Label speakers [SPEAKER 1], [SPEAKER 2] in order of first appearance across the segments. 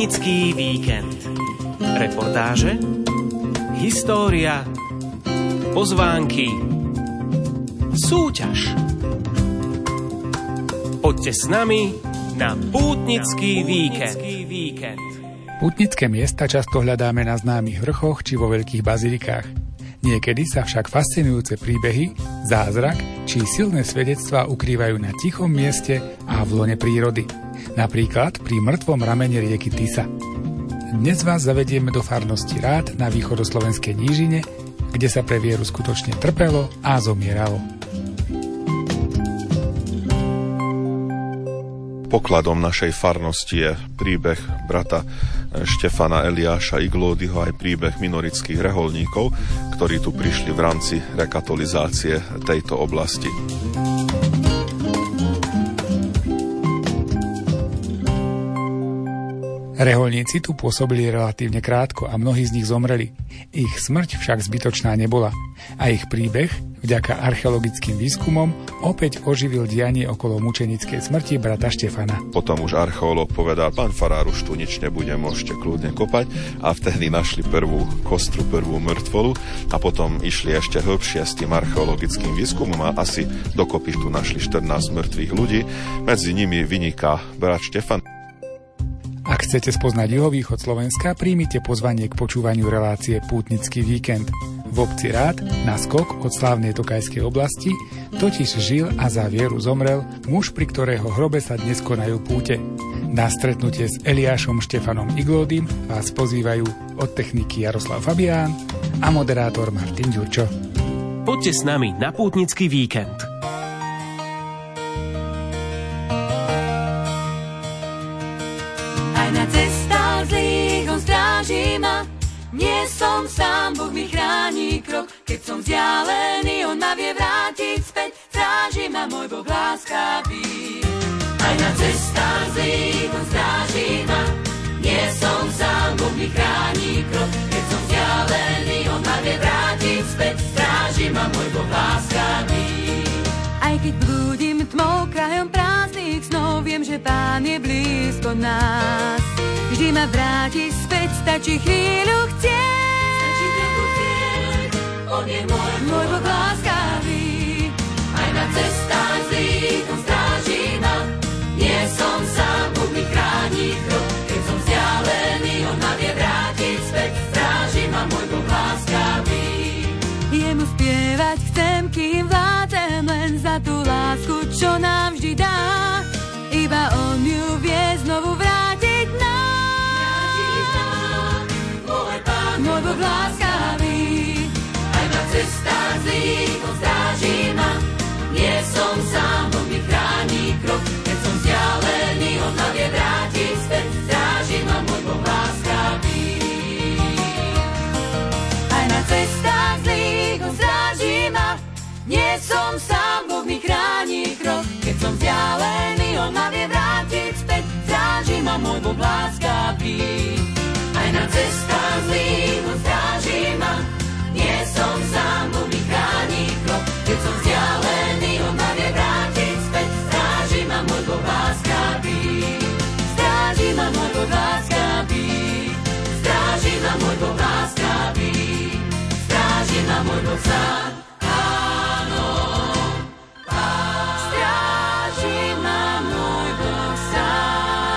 [SPEAKER 1] Pútnický víkend. Reportáže, história, pozvánky, súťaž. Poďte s nami na Pútnický víkend.
[SPEAKER 2] Pútnické miesta často hľadáme na známych vrchoch či vo veľkých bazilikách. Niekedy sa však fascinujúce príbehy, zázrak či silné svedectvá ukrývajú na tichom mieste a v lone prírody. Napríklad pri mŕtvom ramene rieky Tisa. Dnes vás zavedieme do farnosti Rád na východoslovenskej nížine, kde sa pre vieru skutočne trpelo a zomieralo.
[SPEAKER 3] Pokladom našej farnosti je príbeh brata Štefana Eliáša Iglódyho aj príbeh minorických reholníkov, ktorí tu prišli v rámci rekatolizácie tejto oblasti.
[SPEAKER 2] Reholníci tu pôsobili relatívne krátko a mnohí z nich zomreli. Ich smrť však zbytočná nebola a ich príbeh, vďaka archeologickým výskumom, opäť oživil dianie okolo mučenickej smrti brata Štefana.
[SPEAKER 3] Potom už archeológ povedal, pán farár, už tu nič nebude, môžete kľudne kopať, a vtedy našli prvú kostru, prvú mŕtvolu a potom išli ešte hĺbšie s tým archeologickým výskumom a asi dokopy tu našli 14 mŕtvych ľudí. Medzi nimi vyniká brat Štefan.
[SPEAKER 2] Ak chcete spoznať juhovýchod Slovenska, príjmite pozvanie k počúvaniu relácie Pútnický víkend. V obci Rád, na skok od slávnej Tokajskej oblasti, totiž žil a za vieru zomrel muž, pri ktorého hrobe sa dnes konajú púte. Na stretnutie s Eliášom Štefanom Iglódym vás pozývajú od techniky Jaroslav Fabián a moderátor Martin Ďurčo.
[SPEAKER 1] Poďte s nami na Pútnický víkend.
[SPEAKER 4] Nie som sám, Boh mi chráni krok. Keď som vzdialený, on ma vie vrátiť späť. Stráži ma môj Boh láskavý. Aj na cestách zlých on stráži ma. Nie som sám, Boh mi chráni krok. Keď som vzdialený, on ma vie vrátiť späť. Stráži ma môj Boh láskavý. Aj keď blúdim tmou krajom prázdnych snov, viem, že Pán je blízko nás. Vždy ma vráti späť, stačí chvíľu chcieť. Stačí trochu chcieť, on je môj Boh láskavý. Aj na cestách zlých on stráži ma. Nie som sám, Boh mi chráni krok. Keď som vzdialený, on ma vie vrátiť späť. Stráži ma môj Boh láskavý. Jemu spievať chcem, kým vládzem, len za tú lásku, čo nám vždy dá. Iba on ju vie znovu vrátiť nám. Môj Boh láskavý, aj na cestách zlých on stráži ma. Nie som sám, Boh mi chráni krok. Keď som vzdialený, on ma vie vrátiť späť. Stráži ma môj Boh láskavý. Aj na cestách zlých on stráži ma. Nie som sám, Boh mi chráni krok. Keď som vzdialený, on ma vie vrátiť späť. Stráži ma môj Boh láskavý. Aj na cestách zlých on stráži ma. Nie som sám, Boh mi chráni krok. Keď som vzdialený, on ma vie vrátiť späť. Stráži ma môj Boh láskavý. Stráži ma môj Boh láskavý. Stráži ma môj Boh láskavý. Stráži ma môj Boh sám. Áno, stráži ma môj Boh sám.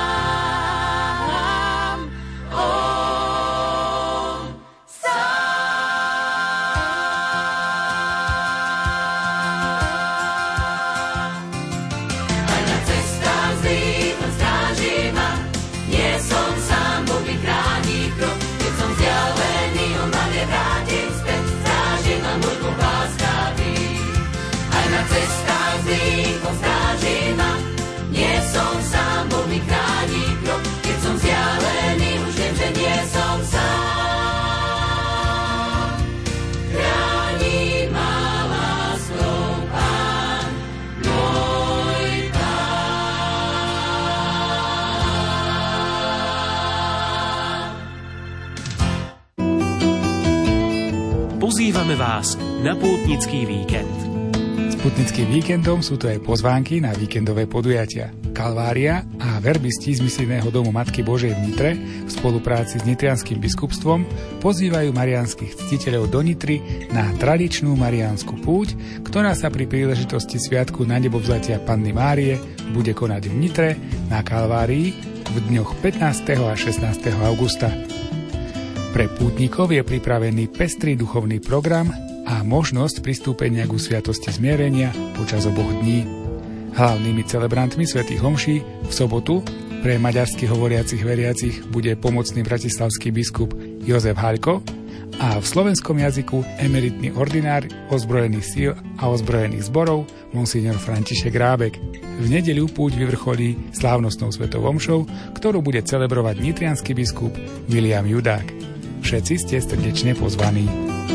[SPEAKER 1] Pozývame vás na Pútnický víkend.
[SPEAKER 2] S Pútnickým víkendom sú to aj pozvánky na víkendové podujatia. Kalvária a verbisti z misijného domu Matky Božej v Nitre v spolupráci s nitrianským biskupstvom pozývajú mariánskych ctiteľov do Nitry na tradičnú mariánsku púť, ktorá sa pri príležitosti sviatku na nebovzatia Panny Márie bude konať v Nitre na Kalvárii v dňoch 15. a 16. augusta. Pre pútnikov je pripravený pestrý duchovný program a možnosť pristúpenia ku sviatosti zmierenia počas oboch dní. Hlavnými celebrantmi svätých homší v sobotu pre maďarsky hovoriacich veriacich bude pomocný bratislavský biskup Jozef Haľko a v slovenskom jazyku emeritný ordinár ozbrojených síl a ozbrojených zborov monsignor František Rábek. V nedeľu púť vyvrcholí slávnostnou svetou omšou, ktorú bude celebrovať nitriansky biskup William Judák. Všetci ste srdečne pozvaní.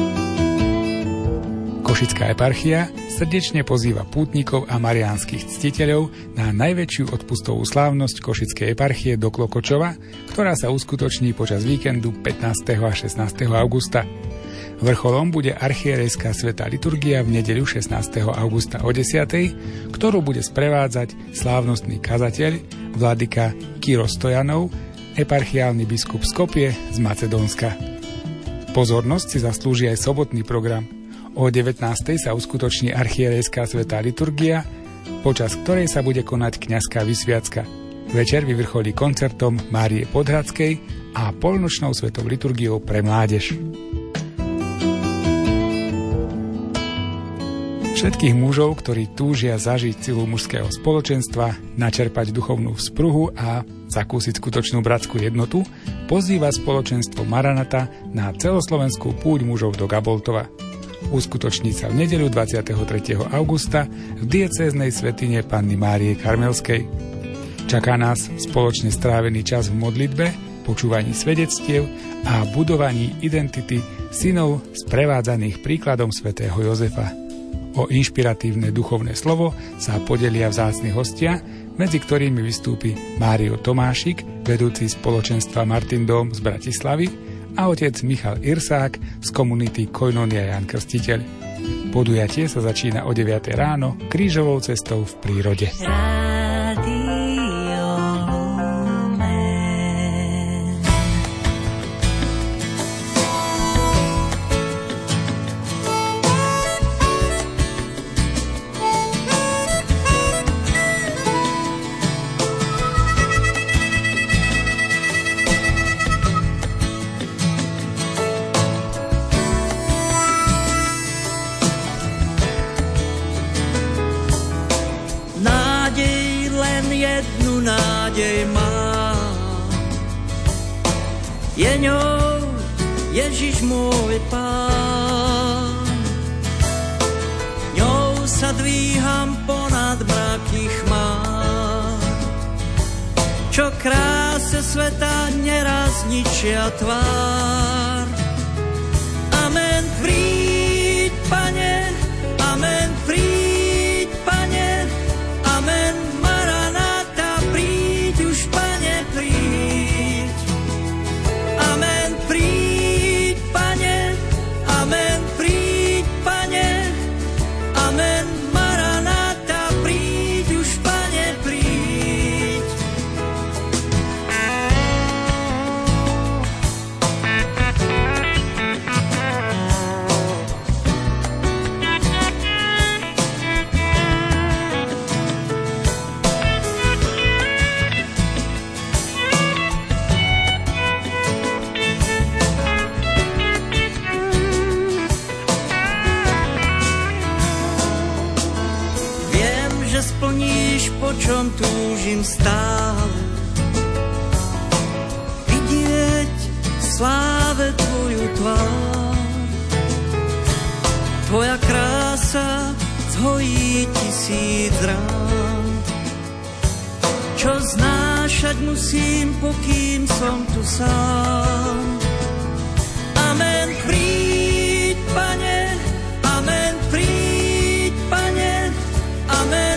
[SPEAKER 2] Košická eparchia srdečne pozýva pútnikov a mariánskych ctiteľov na najväčšiu odpustovú slávnosť Košickej eparchie do Klokočova, ktorá sa uskutoční počas víkendu 15. a 16. augusta. Vrcholom bude archierejská svätá liturgia v nedeľu 16. augusta o 10., ktorú bude sprevádzať slávnostný kazateľ vladyka Kiro Stojanov, eparchiálny biskup Skopje z Macedónska. Pozornosť si zaslúži aj sobotný program. O 19. sa uskutoční archierejská svätá liturgia, počas ktorej sa bude konať kňazská vysviacka. Večer vyvrcholí koncertom Márie Podhradskej a polnočnou svetou liturgiou pre mládež. Všetkých mužov, ktorí túžia zažiť silu mužského spoločenstva, načerpať duchovnú vzpruhu a zakúsiť skutočnú bratskú jednotu, pozýva spoločenstvo Maranata na celoslovenskú púť mužov do Gaboltova. Uskutoční sa v nedeľu 23. augusta v diecéznej svätyne Panny Márie Karmelskej. Čaká nás spoločne strávený čas v modlitbe, počúvaní svedectiev a budovaní identity synov sprevádzaných príkladom svätého Jozefa. O inšpiratívne duchovné slovo sa podelia vzácni hostia, medzi ktorými vystúpi Mário Tomášik, vedúci spoločenstva Martin Dom z Bratislavy, a otec Michal Irsák z komunity Koinonia Ján Krstiteľ. Podujatie sa začína o 9 ráno krížovou cestou v prírode.
[SPEAKER 5] Nádej má. Je ňou Ježiš môj Pán. Ňou sa dvíham ponad mraky chmár, čo kráse sveta neraz ničia tvár. Amen, príď, Pane, amen, príď, Pane, amen, čom túžim stále, vidieť sláve Tvoju tvár. Tvoja krása zhojí 1000 rán, čo znášať musím, pokým som tu sám. Amen, príď, Pane, amen, príď, Pane, amen,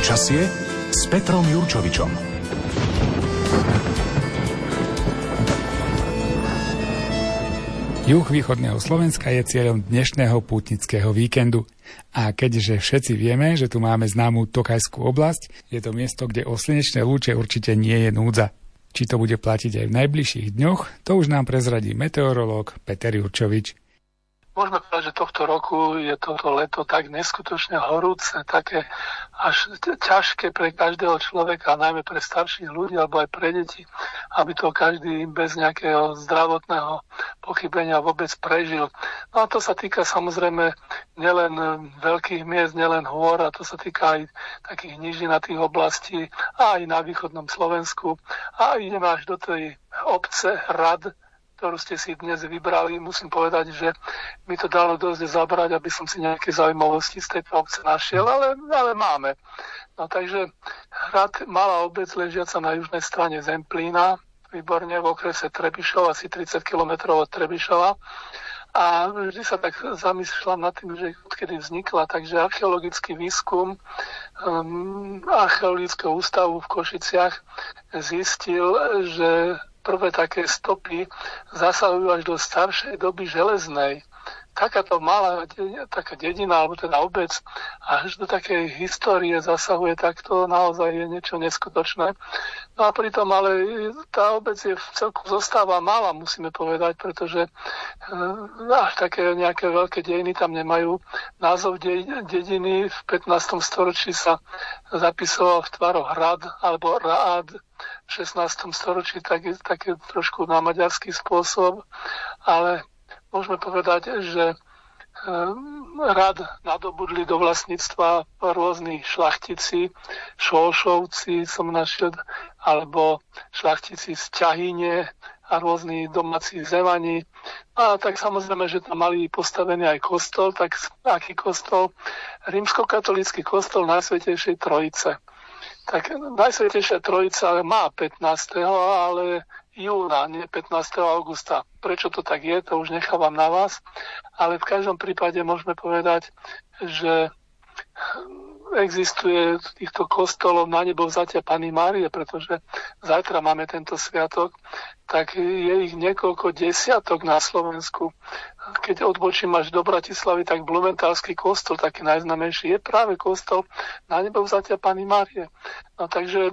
[SPEAKER 6] Počasie s Petrom Jurčovičom.
[SPEAKER 2] Juh východného Slovenska je cieľom dnešného pútnického víkendu. A keďže všetci vieme, že tu máme známú Tokajskú oblasť, je to miesto, kde o slnečné lúče určite nie je núdza. Či to bude platiť aj v najbližších dňoch, to už nám prezradí meteorológ Peter Jurčovič.
[SPEAKER 7] Môžeme povedať, že tohto roku je toto leto tak neskutočne horúce, také až ťažké pre každého človeka, najmä pre starších ľudí alebo aj pre deti, aby to každý bez nejakého zdravotného pochybenia vôbec prežil. No a to sa týka samozrejme nielen veľkých miest, nielen hôr, a to sa týka aj takých nížinatých oblastí, a aj na východnom Slovensku. A ideme až do tej obce Rad, ktorú ste si dnes vybrali. Musím povedať, že mi to dalo dosť zabrať, aby som si nejaké zaujímavosti z tejto obce našiel, ale máme. No takže Hrad, malá obec ležiaca na južnej strane Zemplína, výborne v okrese Trebišov, asi 30 km od Trebišova. A vždy sa tak zamýšľam nad tým, že odkedy vznikla, takže archeologický výskum Archeologického ústavu v Košiciach zistil, že prvé také stopy zasahujú až do staršej doby železnej. Takáto malá taká dedina, alebo teda obec, až do takej histórie zasahuje, tak to naozaj je niečo neskutočné. No a pritom ale tá obec je v celku zostáva malá, musíme povedať, pretože až také nejaké veľké dejiny tam nemajú. Názov dediny v 15. storočí sa zapisoval v tvaroch Hrad alebo Rád, v 16. storočí taký trošku na maďarský spôsob, ale môžeme povedať, že Rad nadobudli do vlastníctva rôzni šlachtici, Šolšovci som našiel, alebo šlachtici z Ťahíne a rôzni domáci zemani. A tak samozrejme, že tam mali postavený aj kostol, tak aký kostol? Rímskokatolícky kostol Najsvätejšej Trojice. Tak Najsvätejšia Trojica má 15., ale júna, nie 15. augusta. Prečo to tak je, to už nechávam na vás. Ale v každom prípade môžeme povedať, že existuje týchto kostolov na nebovzatia Panny Márie, pretože zajtra máme tento sviatok, tak je ich niekoľko desiatok na Slovensku. Keď odbočím až do Bratislavy, tak Blumenthálsky kostol, taký najznámejší, je práve kostol na nebovzatia Panny Márie. No takže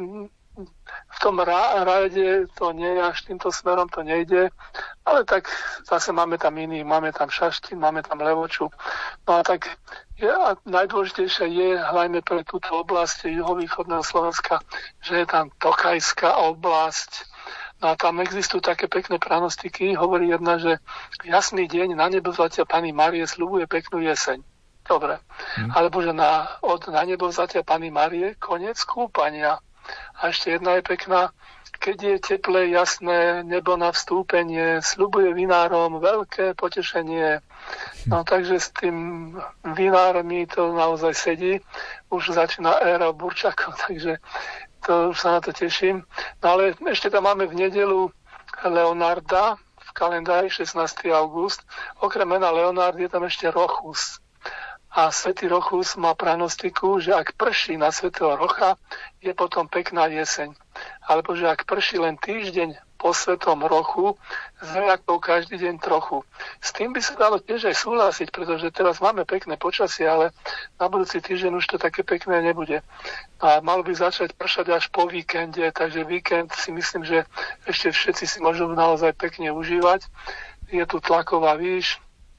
[SPEAKER 7] v tom ráde to nie je, až týmto smerom to nejde, ale tak zase máme tam iný, máme tam Šaštín, máme tam Levoču. No a tak a najdôležitejšie je hlavne pre túto oblasť juhovýchodného Slovenska, že je tam Tokajská oblasť. No a tam existujú také pekné pranostiky. Hovorí jedna, že jasný deň na nebovzatia Panny Márie sľubuje peknú jeseň. Dobre. Alebo že od na nebovzatia Panny Márie koniec kúpania. A ešte jedna je pekná. Keď je teplé, jasné nebo na vstúpenie, sľubuje vinárom veľké potešenie. No takže s tým vinármi to naozaj sedí. Už začína éra burčakov, takže to už sa na to teším. No ale ešte tam máme v nedeľu Leonarda v kalendári 16. august. Okrem mena Leonard je tam ešte Rochus. A svätý Rochus má pranostiku, že ak prší na svätého Rocha, je potom pekná jeseň. Alebo že ak prší len týždeň po svätom Rochu, zveriakov každý deň trochu. S tým by sa dalo tiež aj súhlasiť, pretože teraz máme pekné počasie, ale na budúci týždeň už to také pekné nebude. A malo by začať pršať až po víkende, takže víkend si myslím, že ešte všetci si môžu naozaj pekne užívať. Je tu tlaková výš,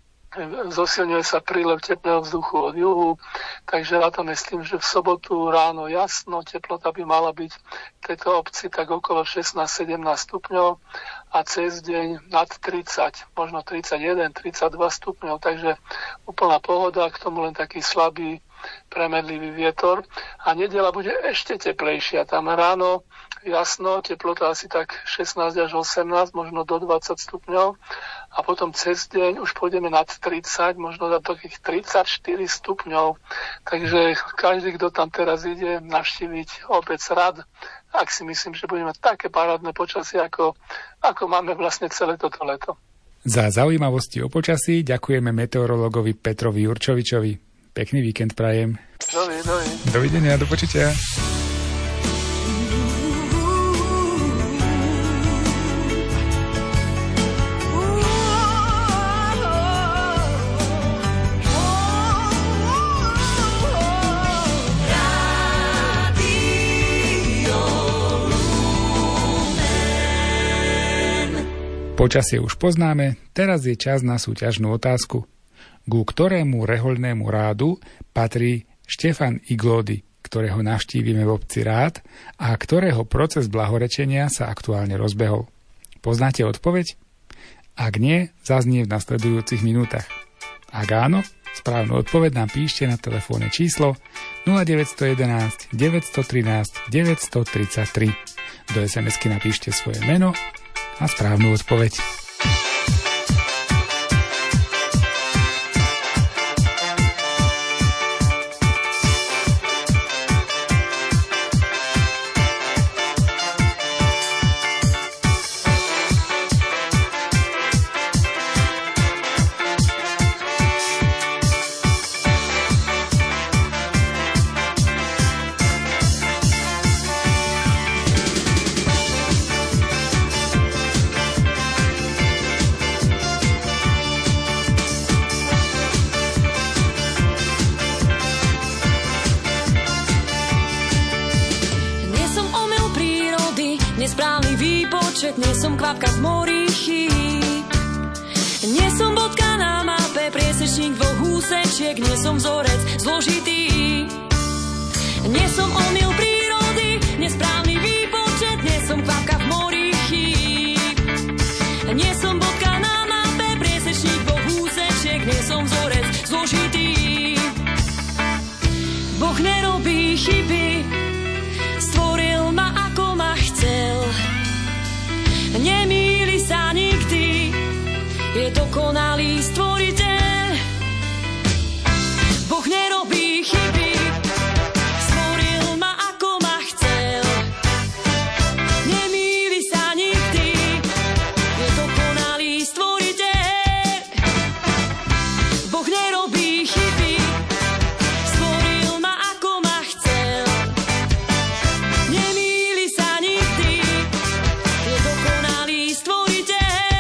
[SPEAKER 7] zosilňuje sa prílev teplého vzduchu od juhu, takže rátame s tým, že v sobotu ráno jasno, teplota by mala byť v tejto obci tak okolo 16-17 stupňov a cez deň nad 30, možno 31, 32 stupňov, takže úplná pohoda, k tomu len taký slabý premedlivý vietor. A nedeľa bude ešte teplejšia, tam ráno jasno, teplota asi tak 16 až 18, možno do 20 stupňov. A potom cez deň už pôjdeme nad 30, možno na takých 34 stupňov. Takže každý, kto tam teraz ide navštíviť obec Rad, tak si myslím, že budeme mať také parádne počasie, ako máme vlastne celé toto leto.
[SPEAKER 2] Za zaujímavosti o počasí ďakujeme meteorologovi Petrovi Jurčovičovi. Pekný víkend prajem.
[SPEAKER 7] Dovidenia,
[SPEAKER 2] do počutia. Počasie už poznáme, teraz je čas na súťažnú otázku. Ku ktorému rehoľnému rádu patrí Štefan Iglódy, ktorého navštívime v obci Rád a ktorého proces blahorečenia sa aktuálne rozbehol? Poznáte odpoveď? Ak nie, zaznie v nasledujúcich minútach. Ak áno, správnu odpoveď nám píšte na telefónne číslo 0911 913 933. Do SMS-ky napíšte svoje meno a správnu odpoveď.
[SPEAKER 8] Nie som kvapka v mori chýb, nie som bodka na mape, priesečník dvoch úsečiek, nie som vzorec zložitý. Nie som omyl prírody, nesprávny výpočet, nie som kvapka v mori chýb. Nie som bodka na mape, priesečník dvoch úsečiek, nie som vzorec zložitý. Boh nerobí chyby, stvoril ma ako ma chcel. Nemýli sa nikdy, je dokonalý stvoriteľ. Boh nerobí chyby, stvoril ma ako ma chcel. Nemýli sa nikdy, je dokonalý stvoriteľ. Boh nerobí chyby, stvoril ma ako ma chcel. Nemýli sa nikdy, je dokonalý stvoriteľ.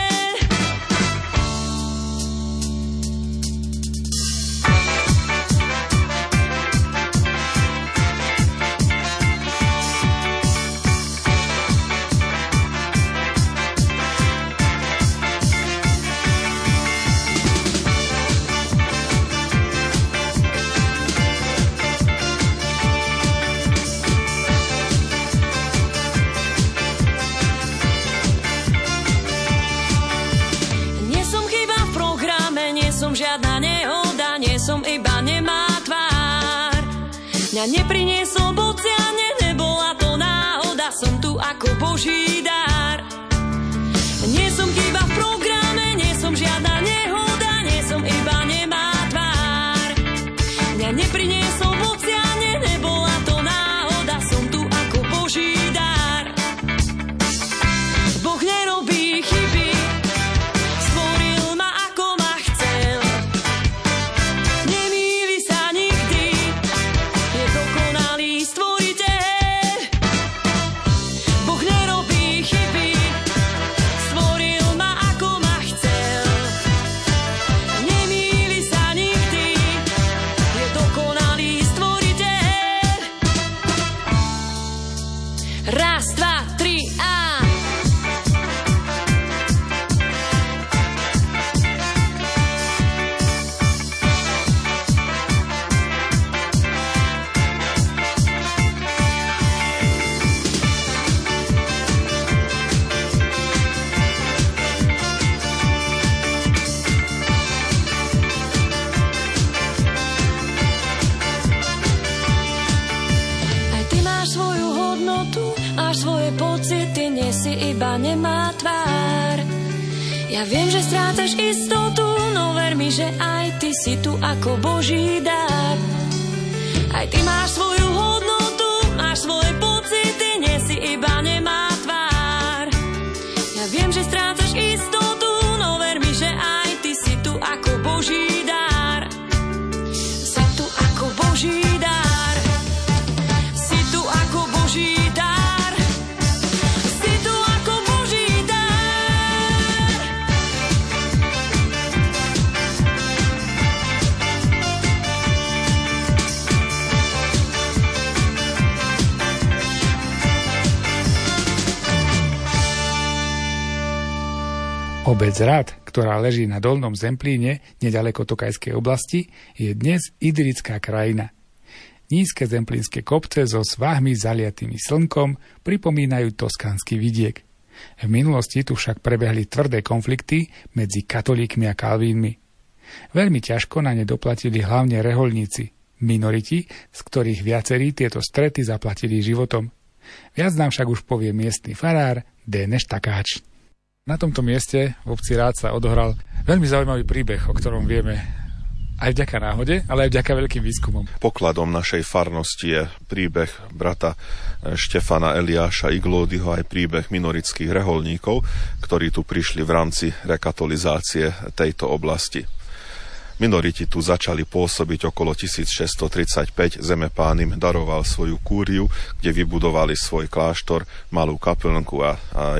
[SPEAKER 8] Žiadna nehoda, nie som iba nemá tvár. Mňa nepriniesol bociane, nebola to náhoda, som tu ako Boží dar. Nie som chyba v programe, nie som žiadna nehoda, nie som iba nemá tvár. Mňa nepriniesol bociane, nebola to náhoda, som tu ako Boží dar. Boh nerobí chyby, stvoril ma ako ma chcel. Nemýli sa nikdy, je dokonalý stvoriteľ. Boh nerobí chyby, stvoril ma ako ma chcel. Nemýli sa nikdy, je dokonalý stvoriteľ. Raz, dva, tri a svoje pocity, nie si iba nemá tvár. Ja viem, že strácaš istotu, no ver mi, že aj ty si tu ako Boží dar. Aj ty máš svoju hodnotu, máš svoje pocity, nie si iba nemá tvár. Ja viem, že strácaš istotu, no ver mi, že aj ty si tu ako Boží dar. Si tu
[SPEAKER 2] Obec Rad, ktorá leží na Dolnom Zemplíne, nedaleko Tokajskej oblasti, je dnes idylická krajina. Nízke zemplínske kopce so svahmi zaliatými slnkom pripomínajú toskánsky vidiek. V minulosti tu však prebehli tvrdé konflikty medzi katolíkmi a kalvínmi. Veľmi ťažko na ne doplatili hlavne rehoľníci, minoriti, z ktorých viacerí tieto strety zaplatili životom. Viac nám však už povie miestny farár Déneš Takáč. Na tomto mieste v obci Rád sa odohral veľmi zaujímavý príbeh, o ktorom vieme aj vďaka náhode, ale aj vďaka veľkým výskumom.
[SPEAKER 3] Pokladom našej farnosti je príbeh brata Štefana Eliáša Iglódyho, aj príbeh minorických rehoľníkov, ktorí tu prišli v rámci rekatolizácie tejto oblasti. Minoriti tu začali pôsobiť okolo 1635, Zemepán im daroval svoju kúriu, kde vybudovali svoj kláštor, malú kaplnku a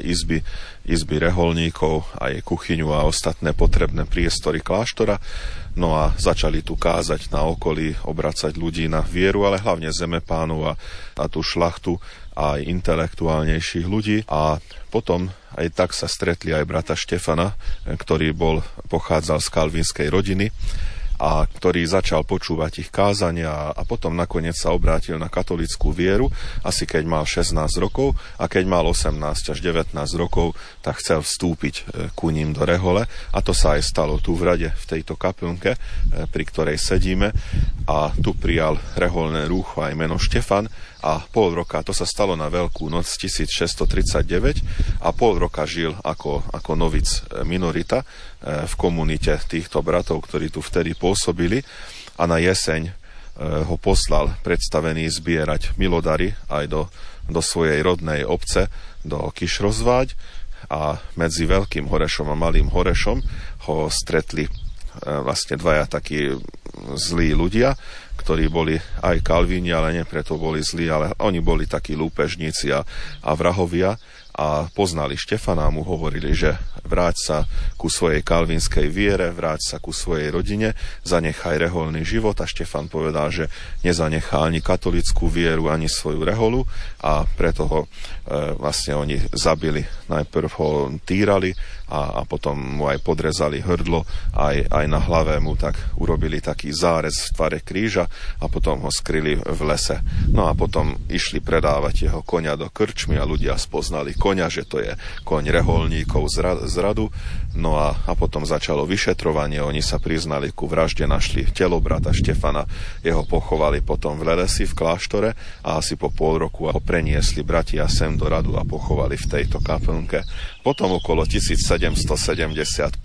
[SPEAKER 3] izby rehoľníkov, aj kuchyňu a ostatné potrebné priestory kláštora. No a začali tu kázať na okolí, obracať ľudí na vieru, ale hlavne Zemepánov a tú šlachtu a aj intelektuálnejších ľudí. A potom aj tak sa stretli aj brata Štefana, ktorý pochádzal z kalvínskej rodiny a ktorý začal počúvať ich kázania a potom nakoniec sa obrátil na katolícku vieru, asi keď mal 16 rokov, a keď mal 18 až 19 rokov, tak chcel vstúpiť ku ním do rehole, a to sa aj stalo tu v Rade, v tejto kaplnke, pri ktorej sedíme, a tu prijal reholné rúcho aj meno Štefan a pol roka, to sa stalo na Veľkú noc 1639, a pol roka žil ako novic minorita v komunite týchto bratov, ktorí tu vtedy pôsobili, a na jeseň ho poslal predstavený zbierať milodary aj do svojej rodnej obce, do Kišrozváď, a medzi Veľkým Horešom a Malým Horešom ho stretli vlastne dvaja takí zlí ľudia, ktorí boli aj kalvíni, ale nie preto boli zlí, ale oni boli takí lúpežníci a vrahovia, a poznali Štefana a mu hovorili, že vráť sa ku svojej kalvínskej viere, vráť sa ku svojej rodine, zanechaj reholný život, a Štefan povedal, že nezanechá ani katolícku vieru, ani svoju reholu, a preto ho vlastne oni zabili. Najprv ho týrali a potom mu aj podrezali hrdlo, aj na hlave mu tak urobili taký zárez v tvare kríža a potom ho skryli v lese. No a potom išli predávať jeho koňa do krčmy a ľudia spoznali koňa, že to je koň reholníkov z Radu. No a potom začalo vyšetrovanie, oni sa priznali ku vražde, našli telo brata Štefana, jeho pochovali potom v Lelesi v kláštore a asi po pol roku ho preniesli bratia sem do Radu a pochovali v tejto kaplnke. Potom okolo 1775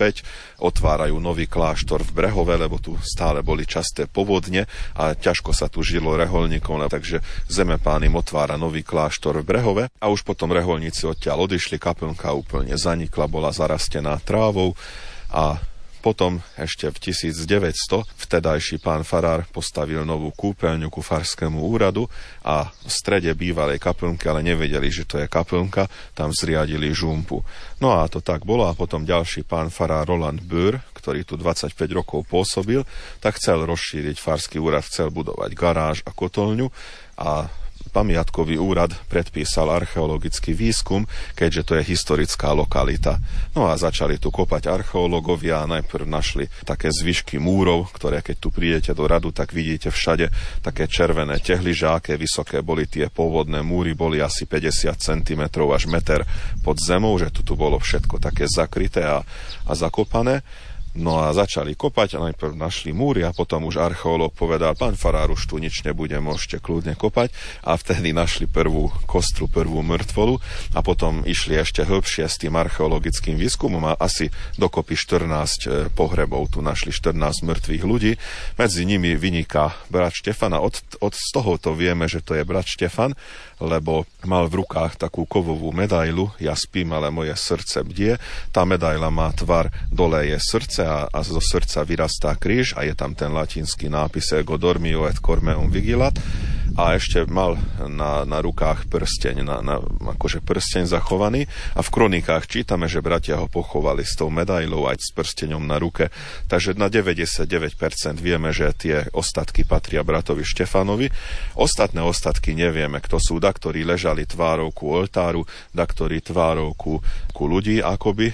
[SPEAKER 3] otvárajú nový kláštor v Brehove, lebo tu stále boli časté povodne a ťažko sa tu žilo reholníkom, takže Zemepán im otvára nový kláštor v Brehove a už potom reholníci odtiaľ odišli, kaplnka úplne zanikla, bola zarastená trávou, a potom ešte v 1900 vtedajší pán farár postavil novú kúpeľňu ku farskému úradu a v strede bývalej kaplnky, ale nevedeli, že to je kaplnka, tam zriadili žumpu. No a to tak bolo, a potom ďalší pán farár Roland Böhr, ktorý tu 25 rokov pôsobil, tak chcel rozšíriť farský úrad, chcel budovať garáž a kotolňu, a pamiatkový úrad predpísal archeologický výskum, keďže to je historická lokalita. No a začali tu kopať archeológovia a najprv našli také zvyšky múrov, ktoré keď tu prídete do Radu, tak vidíte všade také červené tehliže, aké vysoké boli tie pôvodné múry, boli asi 50 cm až meter pod zemou, že tu bolo všetko také zakryté a zakopané. No a začali kopať a najprv našli múry a potom už archeológ povedal, pán farár, už tu nič nebude, môžete kľudne kopať, a vtedy našli prvú kostru, prvú mŕtvolu a potom išli ešte hĺbšie s tým archeologickým výskumom a asi dokopy 14 pohrebov tu našli, 14 mŕtvych ľudí. Medzi nimi vyniká brat Štefan a od z tohoto vieme, že to je brat Štefan, lebo mal v rukách takú kovovú medailu, ja spím, ale moje srdce bdie. Tá medaila má tvar, dole je srdce a zo srdca vyrastá kríž a je tam ten latinský nápis Ego dormio et cormeum vigilat, a ešte mal na rukách prsteň, akože prsteň zachovaný, a v kronikách čítame, že bratia ho pochovali s tou medailou aj s prsteňom na ruke. Takže na 99% vieme, že tie ostatky patria bratovi Štefanovi. Ostatné ostatky nevieme, kto sú, ktorí ležali tvárou ku oltáru, ktorí tvárou ku ľudí akoby.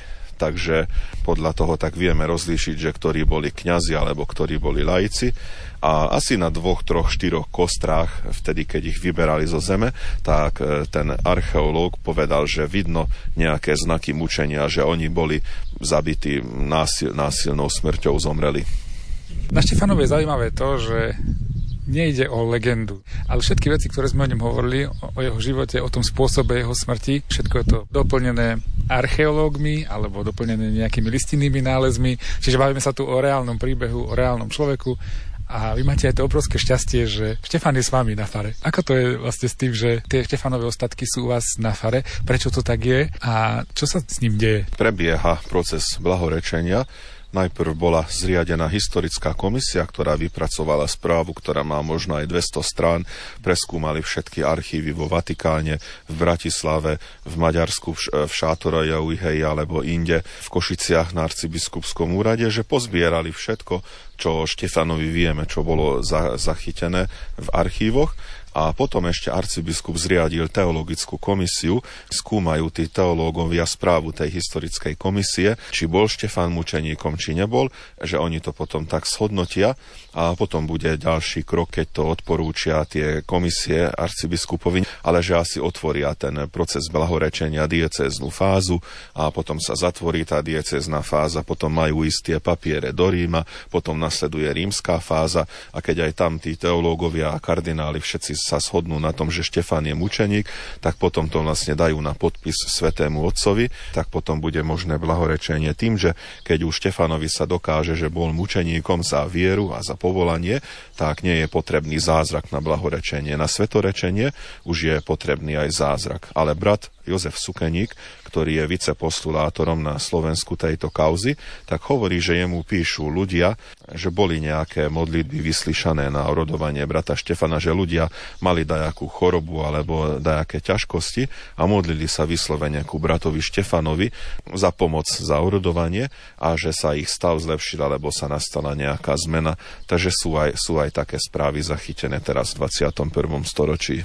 [SPEAKER 3] takže podľa toho tak vieme rozlíšiť, že ktorí boli kňazi alebo ktorí boli laici. A asi na 2, 3, 4 kostrách, vtedy, keď ich vyberali zo zeme, tak ten archeológ povedal, že vidno nejaké znaky mučenia, že oni boli zabití násilnou smrťou, zomreli.
[SPEAKER 2] Na Štefanovi je zaujímavé to, že nejde o legendu, ale všetky veci, ktoré sme o ňom hovorili, o jeho živote, o tom spôsobe jeho smrti, všetko je to doplnené archeológmi alebo doplnené nejakými listinnými nálezmi, čiže bavíme sa tu o reálnom príbehu, o reálnom človeku. A vy máte aj to obrovské šťastie, že Štefan je s vami na fare. Ako to je vlastne s tým, že tie Štefanové ostatky sú u vás na fare? Prečo to tak je? A čo sa s ním deje?
[SPEAKER 3] Prebieha proces blahorečenia. Najprv bola zriadená historická komisia, ktorá vypracovala správu, ktorá má možno aj 200 strán. Preskúmali všetky archívy vo Vatikáne, v Bratislave, v Maďarsku, v Šátorajaujheji alebo inde, v Košiciach na arcibiskupskom úrade, že pozbierali všetko, čo o Štefanovi vieme, čo bolo zachytené v archívoch. A potom ešte arcibiskup zriadil teologickú komisiu. Skúmajú tí teológovia správu tej historickej komisie, či bol Štefan mučeníkom, či nebol, že oni to potom tak shodnotia a potom bude ďalší krok, keď to odporúčia tie komisie arcibiskupovi, ale že asi otvoria ten proces blahorečenia, diecéznu fázu a potom sa zatvorí tá diecézna fáza, potom majú ísť tie papiere do Ríma, potom nasleduje rímska fáza a keď aj tam tí teológovia a kardináli všetci sa shodnú na tom, že Štefan je mučeník, tak potom to vlastne dajú na podpis Svätému Otcovi, tak potom bude možné blahorečenie tým, že keď už Štefanovi sa dokáže, že bol mučeníkom za vieru a za povolanie, tak nie je potrebný zázrak na blahorečenie. Na svetorečenie už je potrebný aj zázrak. Ale brat Jozef Sukeník, ktorý je vicepostulátorom na Slovensku tejto kauzy, tak hovorí, že jemu píšu ľudia, že boli nejaké modlitby vyslyšané na orodovanie brata Štefana, že ľudia mali dajakú chorobu alebo dajaké ťažkosti a modlili sa vyslovene ku bratovi Štefanovi za pomoc za orodovanie a že sa ich stav zlepšil alebo sa nastala nejaká zmena. Takže sú aj také správy zachytené teraz v 21. storočí.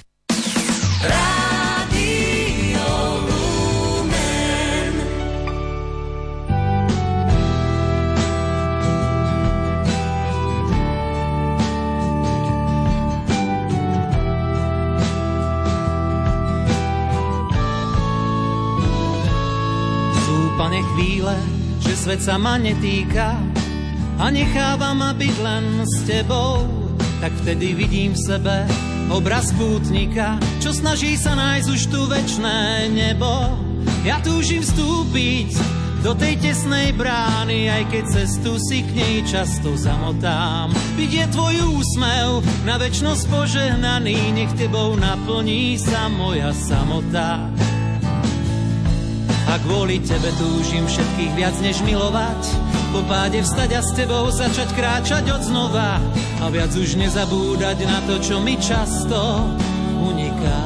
[SPEAKER 5] Pane, chvíle, že svet sa ma netýka a necháva ma byť len s tebou, tak vtedy vidím v sebe obraz pútnika, čo snaží sa nájsť už tu večné nebo. Ja túžim vstúpiť do tej tesnej brány, aj keď cestu si k nej často zamotám. Vidieť tvoj úsmev na večnosť požehnaný, nech tebou naplní sa moja samota. A kvôli tebe túžim všetkých viac než milovať, po páde vstať a s tebou začať kráčať od znova a viac už nezabúdať na to, čo mi často uniká.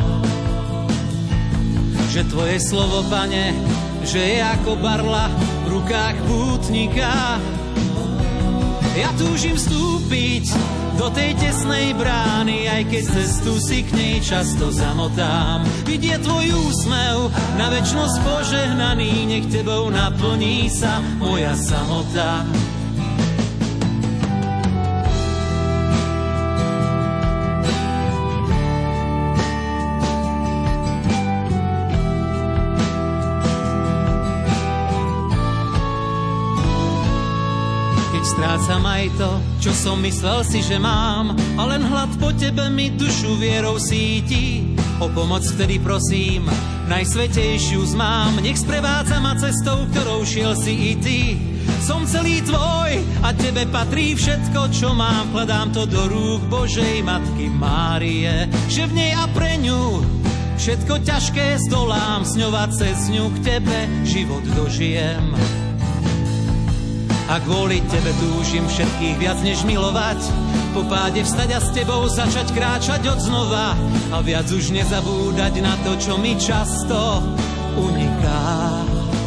[SPEAKER 5] Že tvoje slovo, Pane, že je ako barla v rukách pútnika. Ja túžim vstúpiť do tej tesnej brány, aj keď cestu si k nej často zamotám. Vidieť tvoj úsmev na večnosť požehnaný, nech tebou naplní sa moja samota. Strácam aj to, čo som myslel si, že mám, a len hlad po tebe mi dušu vierou síti. O pomoc vtedy prosím, najsvätejšiu zmám, nech sprevádza ma cestou, ktorou šiel si i ty. Som celý tvoj a tebe patrí všetko, čo mám, vkladám to do rúk Božej Matky Márie, že v nej a pre ňu všetko ťažké zdolám, s ňou a cez ňu k tebe život dožijem. A kvôli tebe túžim všetkých viac než milovať, po páde vstať a s tebou začať kráčať od znova a viac už nezabúdať na to, čo mi často uniká.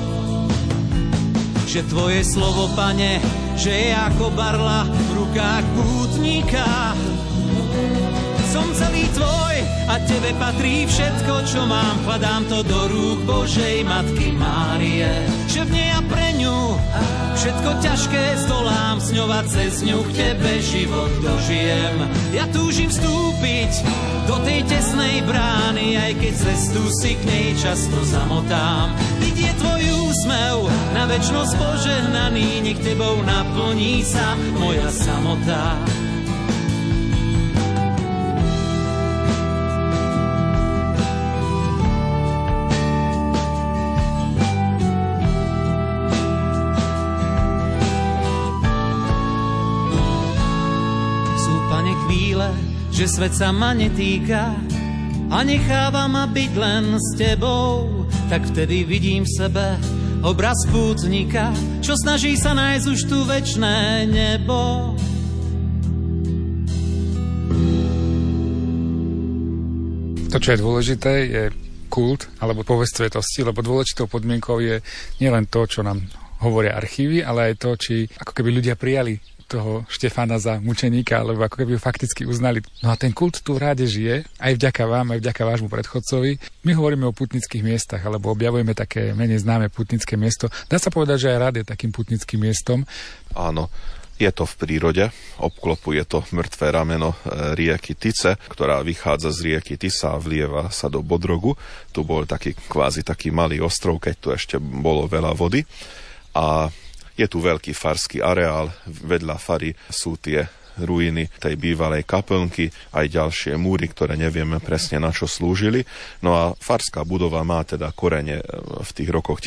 [SPEAKER 5] Že tvoje slovo, Pane, že je ako barla v rukách pútnika. Som celý tvoj a tebe patrí všetko, čo mám. Kladám to do rúk Božej Matky Márie, že v nej a pre ňu všetko ťažké zdolám. S ňou a cez ňu k tebe život dožijem. Ja túžim vstúpiť do tej tesnej brány, aj keď cestu si k nej často zamotám. Vidieť tvoj úsmev na večnosť požehnaný, nech tebou naplní sa moja samota. Že svet sa ma netýka a necháva ma byť len s tebou, tak vtedy vidím v sebe obraz pútnika, čo snaží sa nájsť už tu večné nebo.
[SPEAKER 2] To, čo je dôležité, je kult alebo povesť svetosti, lebo dôležitou podmienkou je nielen to, čo nám hovoria archívy, ale aj to, či ako keby ľudia prijali toho Štefana za mučeníka, alebo ako keby ho fakticky uznali. No a ten kult tu v Ráde žije, aj vďaka vám, aj vďaka vášmu predchodcovi. My hovoríme o putnických miestach, alebo objavujeme také menej známe putnické miesto. Dá sa povedať, že aj Rád je takým putnickým miestom.
[SPEAKER 3] Áno. Je to v prírode, obklopuje to mŕtve rameno rieky Tice, ktorá vychádza z rieky Tisa a vlieva sa do Bodrogu. Tu bol kvázi taký malý ostrov, keď tu ešte bolo veľa vody. A je tu veľký farský areál, vedľa fary sú tie ruiny tej bývalej kaplnky, aj ďalšie múry, ktoré nevieme presne na čo slúžili. No a farská budova má teda korene v tých rokoch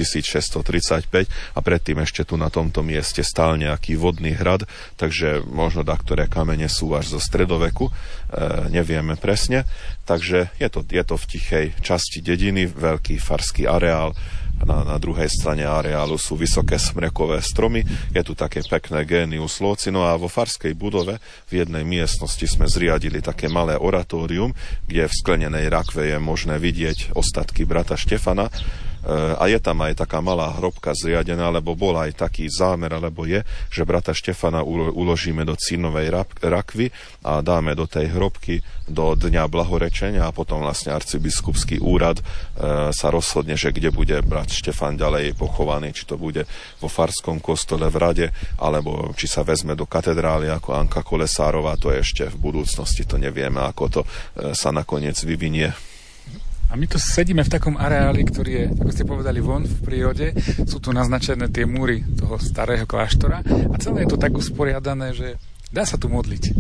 [SPEAKER 3] 1635 a predtým ešte tu na tomto mieste stál nejaký vodný hrad, takže možno ktoré kamene sú až zo stredoveku, nevieme presne. Takže je to v tichej časti dediny, veľký farský areál. Na druhej strane areálu sú vysoké smrekové stromy, je tu také pekné génius loci, no a vo farskej budove v jednej miestnosti sme zriadili také malé oratórium, kde v sklenenej rakve je možné vidieť ostatky brata Štefana. A je tam aj taká malá hrobka zriadená, lebo bol aj taký zámer, alebo je, že brata Štefana uložíme do cínovej rakvy a dáme do tej hrobky do dňa blahorečenia a potom vlastne arcibiskupský úrad sa rozhodne, že kde bude brat Štefan ďalej pochovaný, či to bude vo farskom kostole v Rade, alebo či sa vezme do katedrály ako Anka Kolesárová, to je ešte v budúcnosti, to nevieme, ako to sa nakoniec vyvinie.
[SPEAKER 2] A my tu sedíme v takom areáli, ktorý je, ako ste povedali, von v prírode. Sú tu naznačené tie múry toho starého kláštora a celé je to tak usporiadané, že dá sa tu modliť.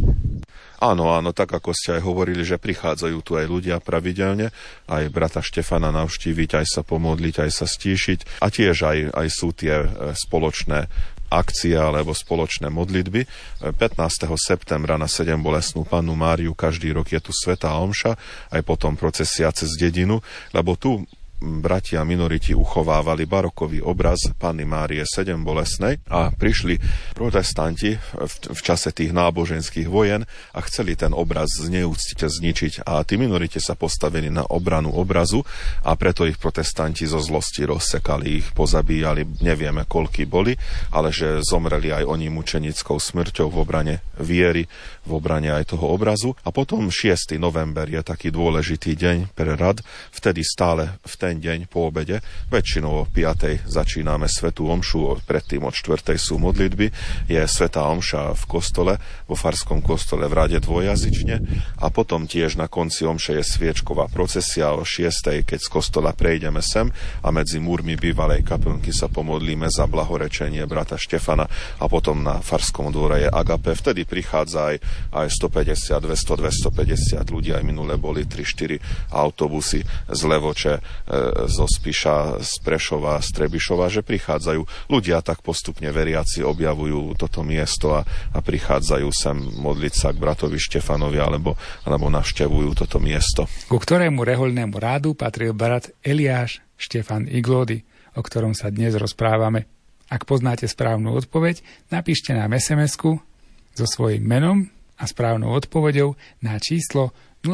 [SPEAKER 3] Áno, tak ako ste aj hovorili, že prichádzajú tu aj ľudia pravidelne, aj brata Štefana navštíviť, aj sa pomodliť, aj sa stíšiť. A tiež aj sú tie spoločné akcie alebo spoločné modlitby. 15. septembra na 7 bolestnú Pannu Máriu každý rok je tu svätá omša, aj potom procesia cez dedinu, lebo tu bratia minoriti uchovávali barokový obraz Panny Márie 7 bolestnej a prišli protestanti v čase tých náboženských vojen a chceli ten obraz zneúctiť, zničiť a tí minoriti sa postavili na obranu obrazu a preto ich protestanti zo zlosti rozsekali, ich pozabíjali, nevieme koľky boli, ale že zomreli aj oni mučenickou smrťou v obrane viery, v obrane aj toho obrazu. A potom 6. november je taký dôležitý deň pre Rad, vtedy stále v ten deň po obede, väčšinou o 5. začíname svätú omšu, predtým od 4. sú modlitby, je svätá omša v kostole, vo farskom kostole v Rade dvojjazyčne a potom tiež na konci omše je sviečková procesia o 6. keď z kostola prejdeme sem a medzi múrmi bývalej kaplnky sa pomodlíme za blahorečenie brata Štefana a potom na farskom dvore je agape, vtedy prichádza aj 150, 200, 250 ľudí, aj minule boli 3-4 autobusy z Levoče, zo Spiša, z Prešova, z Trebišova, že prichádzajú ľudia, tak postupne veriaci objavujú toto miesto a prichádzajú sem modliť sa k bratovi Štefanovi alebo navštevujú toto miesto.
[SPEAKER 2] Ku ktorému rehoľnému rádu patril brat Eliáš Štefan Iglódy, o ktorom sa dnes rozprávame. Ak poznáte správnu odpoveď, napíšte nám SMS-ku so svojím menom a správnou odpoveďou na číslo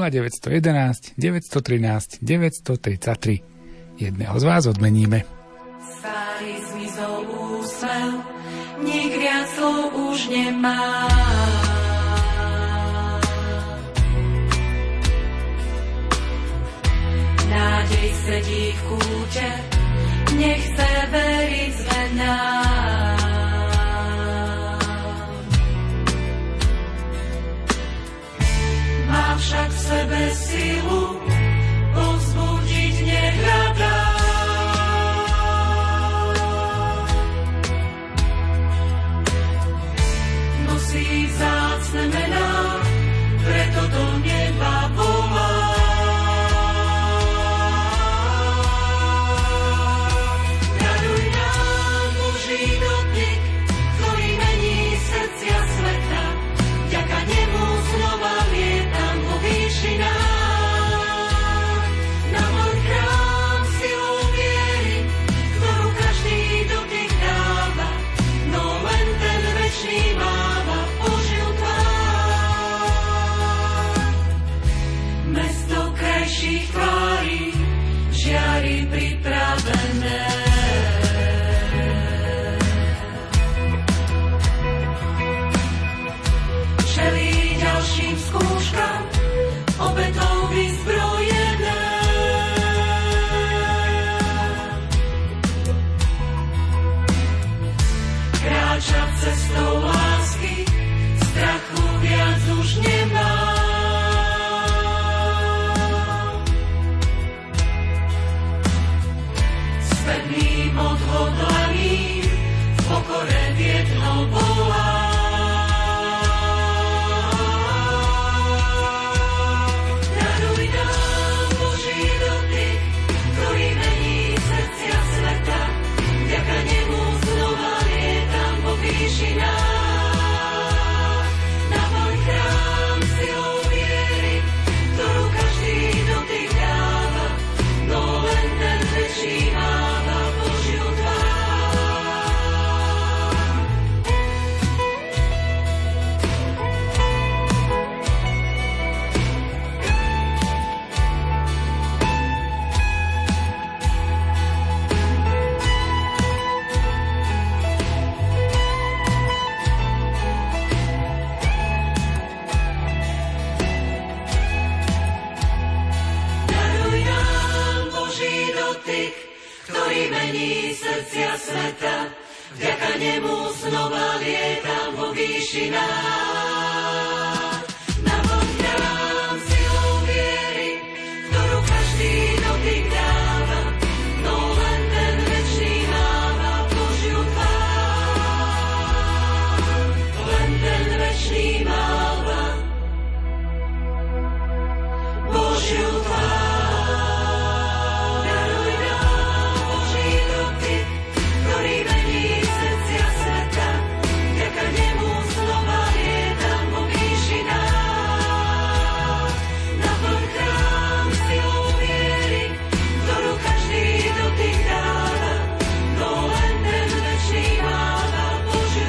[SPEAKER 2] 0911 913 933. Jedného z vás odmeníme.
[SPEAKER 4] Starý zmizol úsmev, nik viac slov už nemá. radšej sedí v kúte, nechce veriť zmenám. Má však v sebe silu, povzbudiť nehľadá. Nosí vzácne mená, preto do neba volá. Raduj nám Boží dotyk, ktorý mení srdcia sveta. Vďaka nemu znova lietam vo výšinách. Na môj chrám silou viery, ktorú každý dotyk dáva, no len ten večný máva Božiu tvár. Mesto krajších tvári, žiary pripravené. Čelí ďalším skúškam, obetou vyzbrojené. Kráča cestou lásky, strachu viac už nemá. S pevným odhodlaním v pokore biednou volá. Daruj nám Boží dotyk, ktorý mení srdcia sveta. Vďaka nemu znova lietam vo výšinách. Na môj chrám silou viery, ktorú každý dotyk dáva, no len ten večný máva Božiu tvár. Daruj nám Boží dotyk, ktorý mení srdcia sveta. Vďaka nemu znova lietam vo výšinách. Na môj chrám silou viery, ktorú každý dotyk dáva, no len ten večný máva Božiu tvár. Len ten večný máva Božiu tvár. Daruj nám Boží dotyk, ktorý mení srdcia sveta. Vďaka nemu znova lietam vo výšinách. Na tvoj chrám silou viery, ktorú každý dotyk dáva, no len ten večný máva Božiu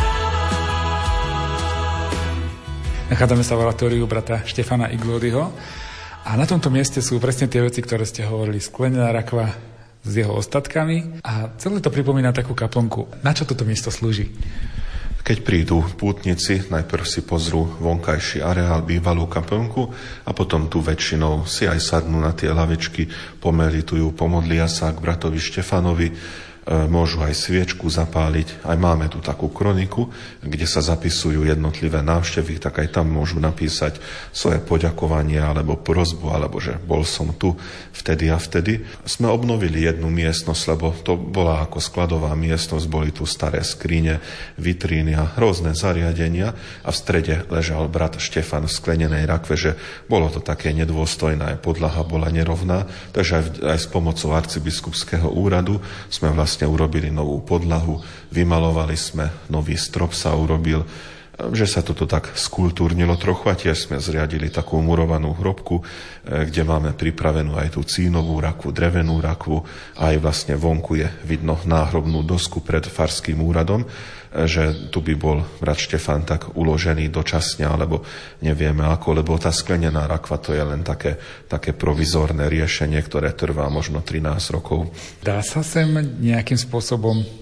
[SPEAKER 4] tvár.
[SPEAKER 2] Nachádzame sa v oratóriu brata Štefana Iglódyho a na tomto mieste sú presne tie veci, ktoré ste hovorili. Sklenená rakva s jeho ostatkami a celé to pripomína takú kaplnku. Na čo toto miesto slúži?
[SPEAKER 3] Keď prídu pútnici, najprv si pozrú vonkajší areál, bývalú kaplnku a potom tu väčšinou si aj sadnú na tie lavičky, pomeditujú, pomodlia sa k bratovi Štefanovi, môžu aj sviečku zapáliť. Aj máme tu takú kroniku, kde sa zapisujú jednotlivé návštevy, tak aj tam môžu napísať svoje poďakovanie alebo prosbu, alebo že bol som tu vtedy a vtedy. Sme obnovili jednu miestnosť, lebo to bola ako skladová miestnosť, boli tu staré skrine, vitríny a rôzne zariadenia a v strede ležal brat Štefan v sklenenej rakve, že bolo to také nedôstojné, podlaha bola nerovná, takže aj s pomocou arcibiskupského úradu sme vlastne urobili novú podlahu, vymalovali sme, nový strop sa urobil, že sa toto tak skultúrnilo trochu a tiež sme zriadili takú murovanú hrobku, kde máme pripravenú aj tú cínovú rakvu, drevenú rakvu a aj vlastne vonku je vidno náhrobnú dosku pred farským úradom, že tu by bol brat Štefan tak uložený dočasne, alebo nevieme ako, lebo tá sklenená rakva to je len také provizórne riešenie, ktoré trvá možno 13 rokov.
[SPEAKER 2] Dá sa sem nejakým spôsobom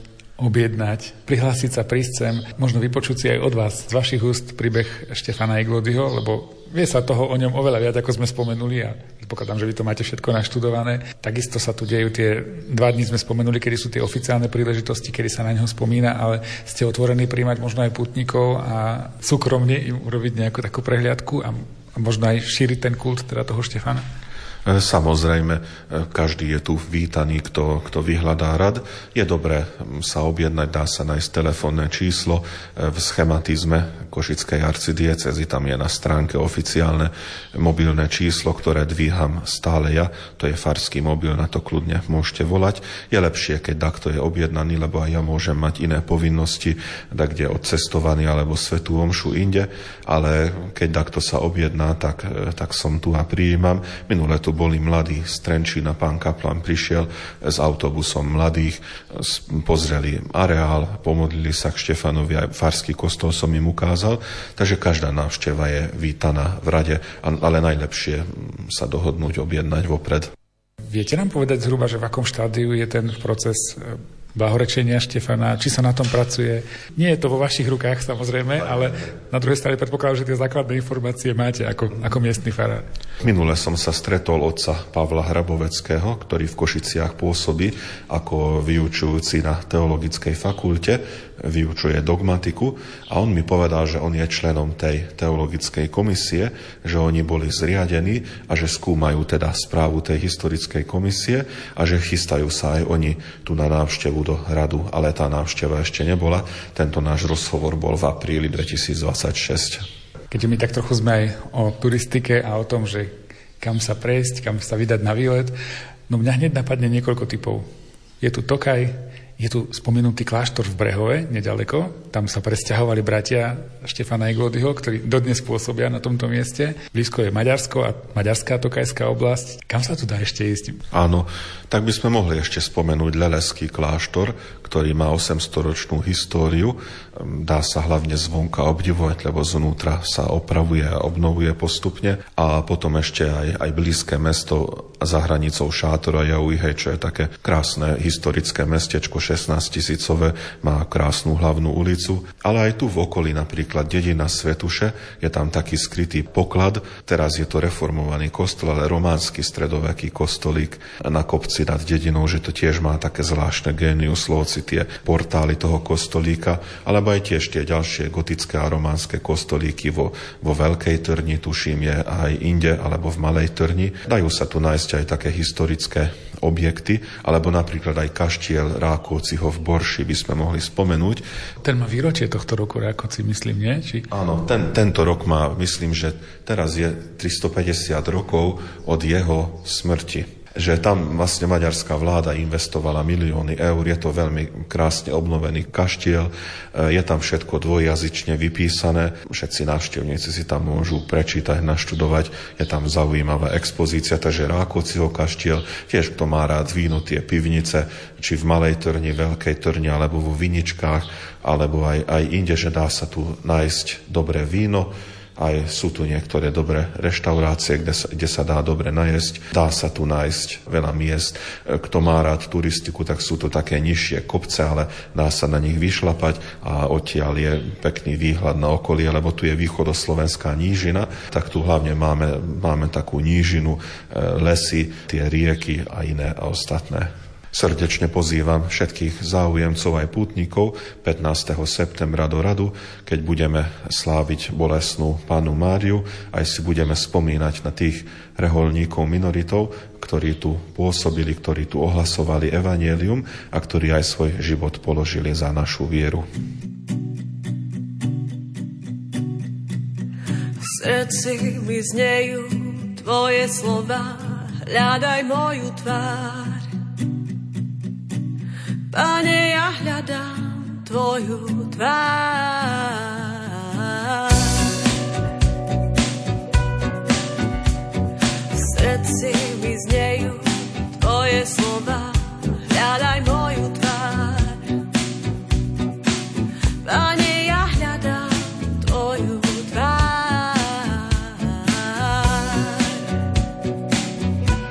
[SPEAKER 2] objednať, prihlásiť sa, prísť sem, možno vypočuť si aj od vás, z vašich úst príbeh Štefana Iglódyho, lebo vie sa toho o ňom oveľa viac, ako sme spomenuli a predpokladám, že vy to máte všetko naštudované. Takisto sa tu dejú tie 2 dni sme spomenuli, kedy sú tie oficiálne príležitosti, kedy sa na neho spomína, ale ste otvorení prijímať možno aj pútnikov a súkromne im urobiť nejakú takú prehliadku a možno aj šíriť ten kult teda toho Štefana?
[SPEAKER 3] Samozrejme, každý je tu vítaný, kto vyhľadá rad. Je dobré sa objednať, dá sa nájsť telefónne číslo v schematizme Košickej arcidiecézy, tam je na stránke oficiálne mobilné číslo, ktoré dvíham stále ja, to je farský mobil, na to kľudne môžete volať. Je lepšie, keď takto je objednaný, lebo aj ja môžem mať iné povinnosti, kde odcestovaný alebo svätú omšu inde, ale keď takto sa objedná, tak som tu a prijímam. Minule tu boli mladí z Trenčína, pán kaplan prišiel s autobusom mladých, pozreli areál, pomodlili sa k Štefanovi, aj farský kostol som im ukázal, takže každá návšteva je vítaná v rade, ale najlepšie sa dohodnúť, objednať vopred.
[SPEAKER 2] Viete nám povedať zhruba, že v akom štádiu je ten proces blahorečenia Štefana, či sa na tom pracuje? Nie je to vo vašich rukách, samozrejme, ale na druhej strane predpokladám, že tie základné informácie máte ako miestny farár.
[SPEAKER 3] Minule som sa stretol otca Pavla Hraboveckého, ktorý v Košiciach pôsobí ako vyučujúci na teologickej fakulte, vyučuje dogmatiku a on mi povedal, že on je členom tej teologickej komisie, že oni boli zriadení a že skúmajú teda správu tej historickej komisie a že chystajú sa aj oni tu na návštevu do hradu, ale tá návšteva ešte nebola. Tento náš rozhovor bol v apríli 2026.
[SPEAKER 2] Keďže my tak trochu sme aj o turistike a o tom, že kam sa prejsť, kam sa vydať na výlet, no mňa hneď napadne niekoľko typov. Je tu Tokaj, je tu spomenutý kláštor v Brehove, nedaleko. Tam sa presťahovali bratia Štefana Iglódyho, ktorí dodnes pôsobia na tomto mieste. Blízko je Maďarsko a maďarská Tokajská oblasť. Kam sa tu dá ešte ísť?
[SPEAKER 3] Áno, tak by sme mohli ešte spomenúť Leleský kláštor, ktorý má 800-ročnú históriu. Dá sa hlavne zvonka obdivovať, lebo znútra sa opravuje a obnovuje postupne. A potom ešte aj blízke mesto za hranicou Šátora Jauhej, čo je také krásne historické mestečko, 16-tisícové, má krásnu hlavnú ulicu. Ale aj tu v okolí, napríklad dedina Svetuše, je tam taký skrytý poklad. Teraz je to reformovaný kostol, ale románsky stredoveký kostolík na kopci nad dedinou, že to tiež má také zvláštne génius loci, tie portály toho kostolíka, alebo aj tiež tie ďalšie gotické a románske kostolíky vo Veľkej Trni, tuším je aj inde, alebo v Malej Trni. Dajú sa tu nájsť aj také historické objekty, alebo napríklad aj kaštiel Rákóciho v Borši by sme mohli spomenúť.
[SPEAKER 2] Ten má výročie tohto roku Rákóci, myslím, nie?
[SPEAKER 3] Áno, tento rok má, myslím, že teraz je 350 rokov od jeho smrti. Že tam vlastne maďarská vláda investovala milióny eur, je to veľmi krásne obnovený kaštiel, je tam všetko dvojjazyčne vypísané, všetci návštevníci si tam môžu prečítať, naštudovať, je tam zaujímavá expozícia, takže Rákóciho kaštiel, tiež kto má rád víno, tie pivnice, či v Malej Trni, Veľkej Trni, alebo vo Viničkách, alebo aj inde, že dá sa tu nájsť dobré víno. Aj sú tu niektoré dobré reštaurácie, kde sa dá dobre najesť. Dá sa tu nájsť veľa miest. Kto má rád turistiku, tak sú to také nižšie kopce, ale dá sa na nich vyšlapať a odtiaľ je pekný výhľad na okolie, lebo tu je východoslovenská nížina, tak tu hlavne máme takú nížinu, lesy, tie rieky a iné a ostatné. Srdečne pozývam všetkých záujemcov aj pútnikov 15. septembra do radu, keď budeme sláviť bolestnú Pannu Máriu, aj si budeme spomínať na tých reholníkov minoritov, ktorí tu pôsobili, ktorí tu ohlasovali evanjelium a ktorí aj svoj život položili za našu vieru.
[SPEAKER 8] V srdci mi znejú tvoje slova, hľadaj moju tvár. Pane, ja hľadám tvoju tvár. V srdci mi znejú tvoje slova, hľadaj moju tvár. Pane, ja hľadám tvoju tvár.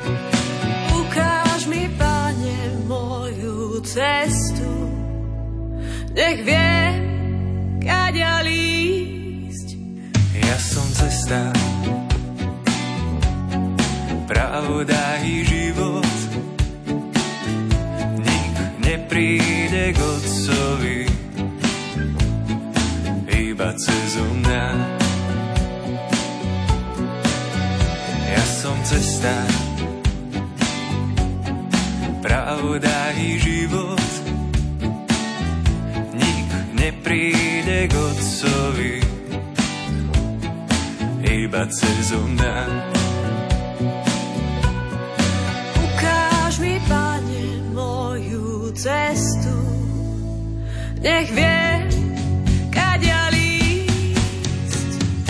[SPEAKER 8] Ukáž mi, Pane, moju cestu,
[SPEAKER 9] cesta, pravda i život. Nik nepríde k Otcovi, iba cezo mňa. Ja som cesta, pravda i život. Nik nepríde k Otcovi, iba cezo mňa.
[SPEAKER 8] Ukáž mi, Pane, moju cestu, nech viem, kaďaľ ísť.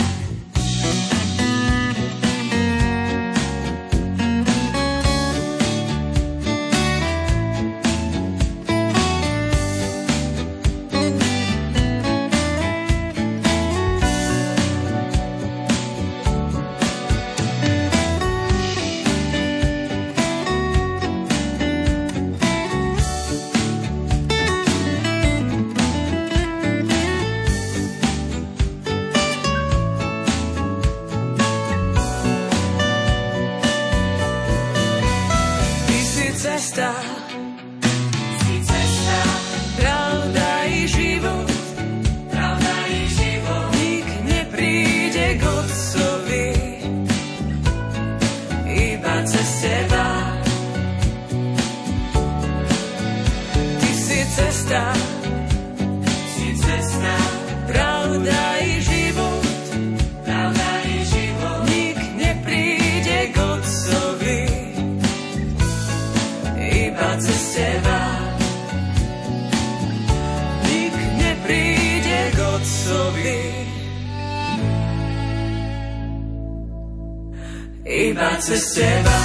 [SPEAKER 9] Iba cez teba.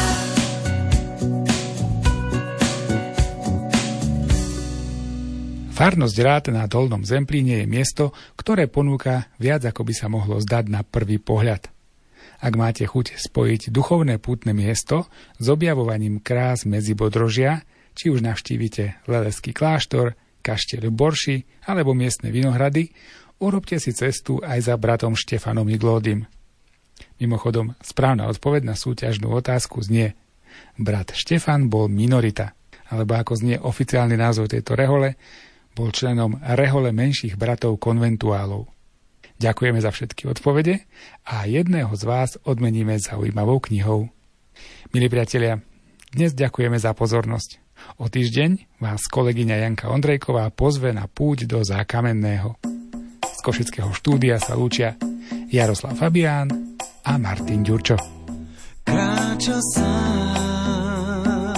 [SPEAKER 2] Farnosť Rád na Dolnom Zemplíne je miesto, ktoré ponúka viac, ako by sa mohlo zdať na prvý pohľad. Ak máte chuť spojiť duchovné pútne miesto s objavovaním krás Medzibodrožia, či už navštívite Leleský kláštor, kaštieľ Borši alebo miestne vinohrady, urobte si cestu aj za bratom Štefanom Iglódym. Mimochodom, správna odpoveď na súťažnú otázku znie: brat Štefan bol minorita, alebo ako znie oficiálny názov tejto rehole, bol členom rehole menších bratov konventuálov. Ďakujeme za všetky odpovede a jedného z vás odmeníme zaujímavou knihou. Milí priatelia, dnes ďakujeme za pozornosť. O týždeň vás kolegyňa Janka Ondrejková pozve na púť do Zákamenného. Z košického štúdia sa lúčia Jaroslav Fabián a Martin Ďurčo.
[SPEAKER 9] Kráča sám,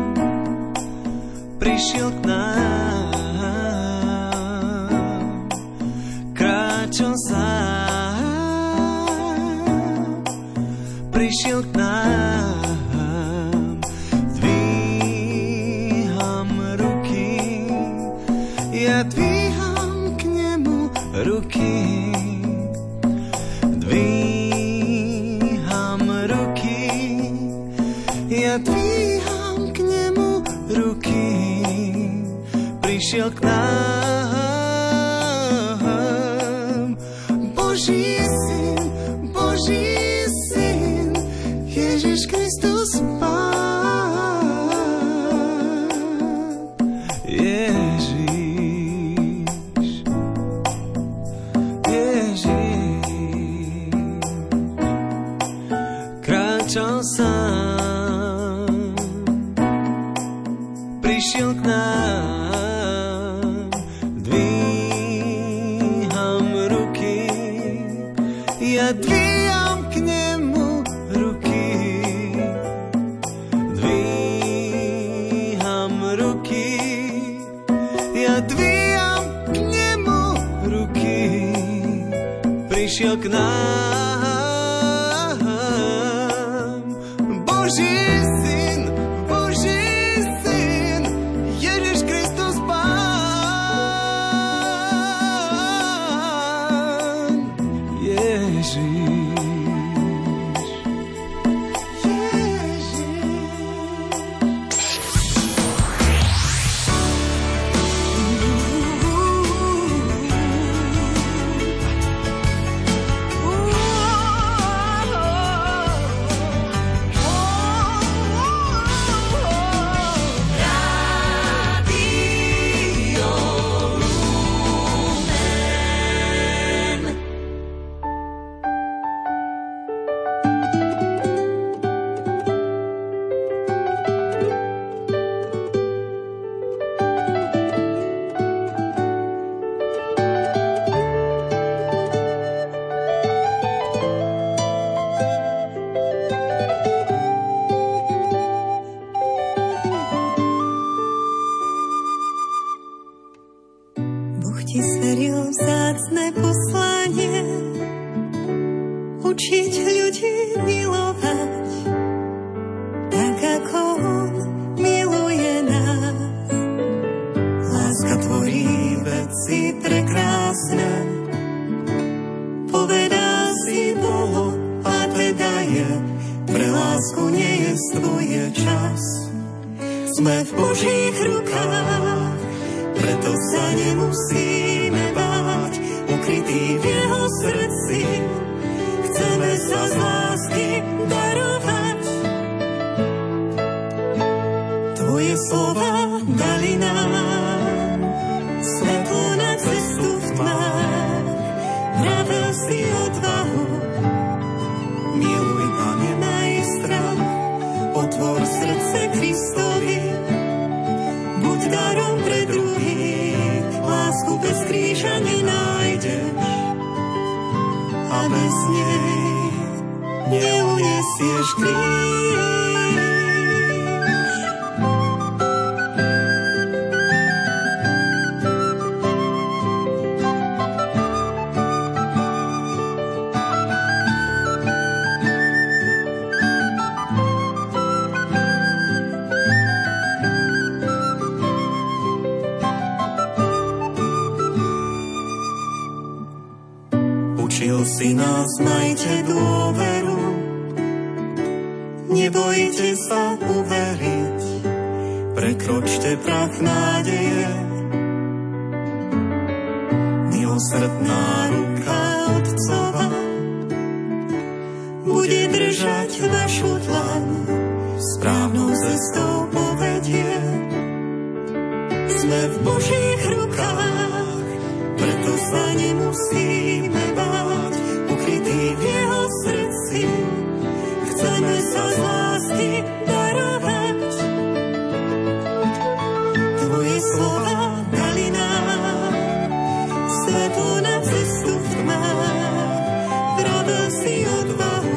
[SPEAKER 9] prišiel k nám. Kráča sám, prišiel k nám. Dvíham ruky, ja dvíham k nemu ruky. Ja dvíham k nemu ruky, prišiel k nám. Boží syn, Ježiš Kristus Pán. Ježiš, kráčal sám, prišiel k nám. Dvíham ruky, ja dvíham k nemu ruky. Dvíham ruky, ja dvíham k nemu ruky. Prišiel k nám. Boží syn, Ježiš Kristus Pán. Ježiš.
[SPEAKER 10] je čas. Sme v Božích rukách, preto sa nemusíme báť, ukrytý v jeho srdci. Chceme sa z lásky darovať. Tvoje slova dali nám svetlo na cestu v tmách. Vravel si odvahu, miluj a nemaj strach. Otvor srdce Kristovi, buď darom pre druhých. Lásku bez kríža nenájdeš a bez nej neuniesieš kríž. Učil si nás, majte dôveru, nebojte sa uveriť, prekročte prach nádeje. Milosrdná ruka Otcova bude držať vašu dlaň, správnou cestou povedie. Sme v Božích rukách, preto sa nemusíme báť, ukrytý v jeho srdci. Chceme sa z lásky darovať. Tvoje slova dali nám svetlo na cestu v tmách. Vravel si odvahu,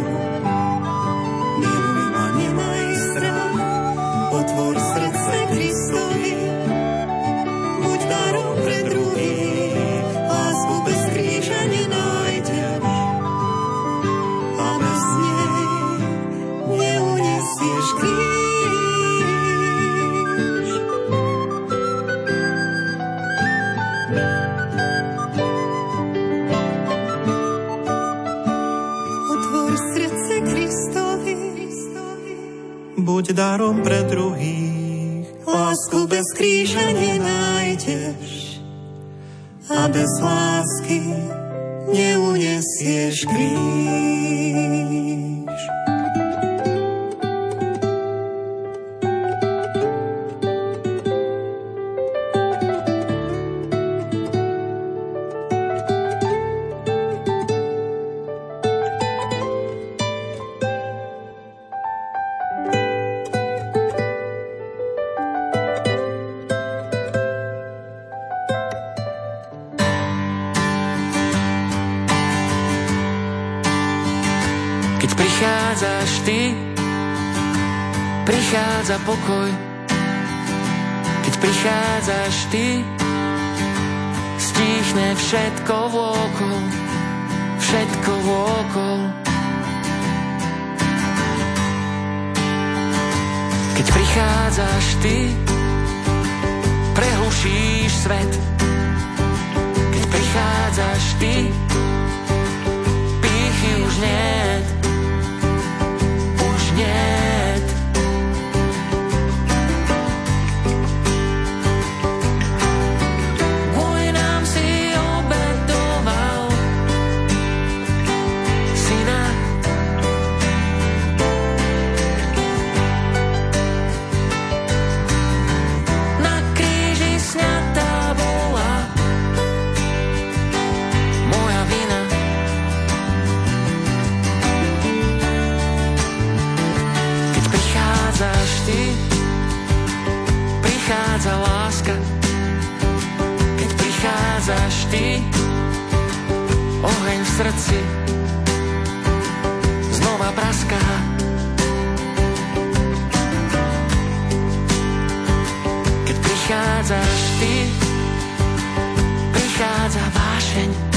[SPEAKER 10] miluj a nemaj strach. Otvor srdce Kristovi, buď darom pre druhých. Lásku bez kríža nenájdeš a bez nej neuniesieš kríž. Otvor srdce Kristovi, buď darom pre druhých. Lásku bez kríža nenájdeš a bez lásky neuniesieš kríž.
[SPEAKER 11] Prichádzaš ty, prichádza pokoj. Keď prichádzaš ty, stíchne všetko vôkol, všetko vôkol. Keď prichádzaš ty, prehlušíš svet. Keď prichádzaš ty, pýchy už niet. Niet. Kvôli nám si obetoval syna. Na kríži sňatá bola moja vina. Prichádzaš ty, prichádza láska. Keď prichádzaš ty, oheň v srdci znova praská. Keď prichádzaš ty, prichádza vášeň.